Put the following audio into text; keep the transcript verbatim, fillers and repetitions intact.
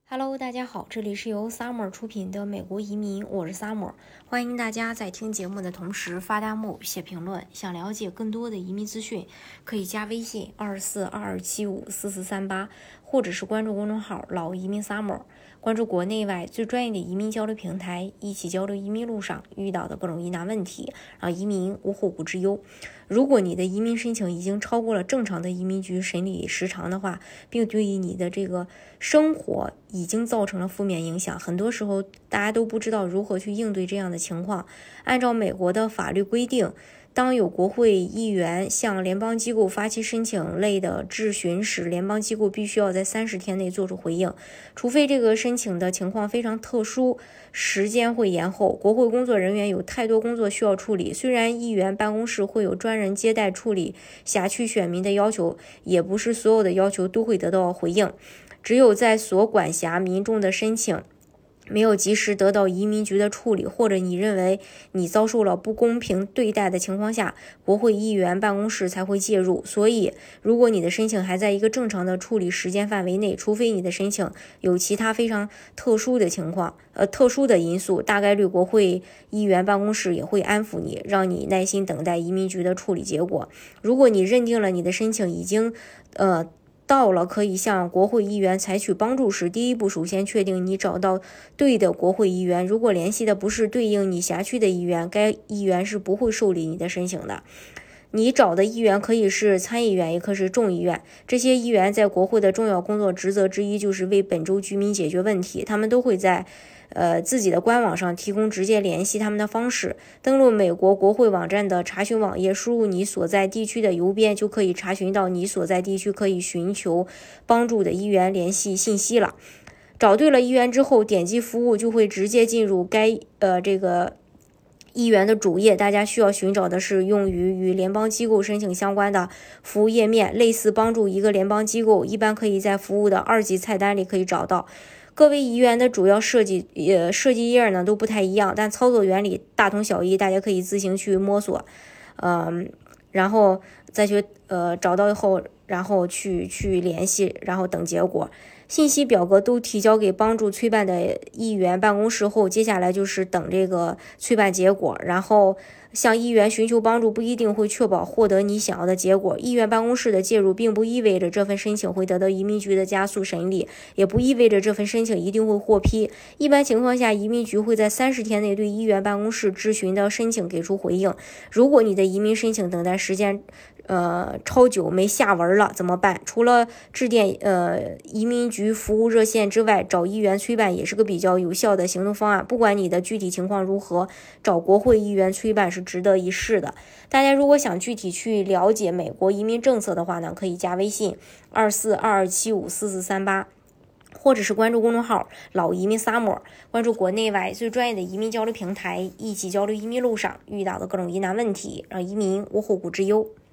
Hello， 大家好，这里是由 Summer 出品的美国移民，我是 Summer， 欢迎大家在听节目的同时发弹幕、写评论。想了解更多的移民资讯，可以加微信二四二二七五四四三八，或者是关注公众号老移民 Summer， 关注国内外最专业的移民交流平台，一起交流移民路上遇到的各种疑难问题，让移民无后顾之忧。如果你的移民申请已经超过了正常的移民局审理时长的话，并对于你的这个生活已经造成了负面影响，很多时候大家都不知道如何去应对这样的情况。按照美国的法律规定，当有国会议员向联邦机构发起申请类的质询时，联邦机构必须要在三十天内做出回应，除非这个申请的情况非常特殊，时间会延后。国会工作人员有太多工作需要处理，虽然议员办公室会有专人接待处理辖区选民的要求，也不是所有的要求都会得到回应。只有在所管辖民众的申请没有及时得到移民局的处理，或者你认为你遭受了不公平对待的情况下，国会议员办公室才会介入。所以如果你的申请还在一个正常的处理时间范围内，除非你的申请有其他非常特殊的情况呃，特殊的因素，大概率国会议员办公室也会安抚你，让你耐心等待移民局的处理结果。如果你认定了你的申请已经呃到了可以向国会议员采取帮助时，第一步首先确定你找到对的国会议员。如果联系的不是对应你辖区的议员，该议员是不会受理你的申请的。你找的议员可以是参议员，也可以是众议院。这些议员在国会的重要工作职责之一就是为本州居民解决问题，他们都会在呃，自己的官网上提供直接联系他们的方式。登录美国国会网站的查询网页，输入你所在地区的邮编，就可以查询到你所在地区可以寻求帮助的议员联系信息了。找对了议员之后，点击服务就会直接进入该呃这个议员的主页。大家需要寻找的是用于与联邦机构申请相关的服务页面，类似帮助一个联邦机构，一般可以在服务的二级菜单里可以找到。各位议员的主要设计呃设计页呢都不太一样，但操作原理大同小异，大家可以自行去摸索，嗯，然后再去呃找到以后，然后去去联系，然后等结果。信息表格都提交给帮助催办的议员办公室后，接下来就是等这个催办结果，然后向议员寻求帮助不一定会确保获得你想要的结果。议员办公室的介入并不意味着这份申请会得到移民局的加速审理，也不意味着这份申请一定会获批。一般情况下，移民局会在三十天内对议员办公室质询的申请给出回应。如果你的移民申请等待时间呃超久没下文了怎么办？除了致电呃移民局服务热线之外，找议员催办也是个比较有效的行动方案。不管你的具体情况如何，找国会议员催办是值得一试的。大家如果想具体去了解美国移民政策的话呢，可以加微信二四二二七五四四三八，或者是关注公众号老移民 Summer， 关注国内外最专业的移民交流平台，一起交流移民路上遇到的各种疑难问题，让移民无后顾之忧。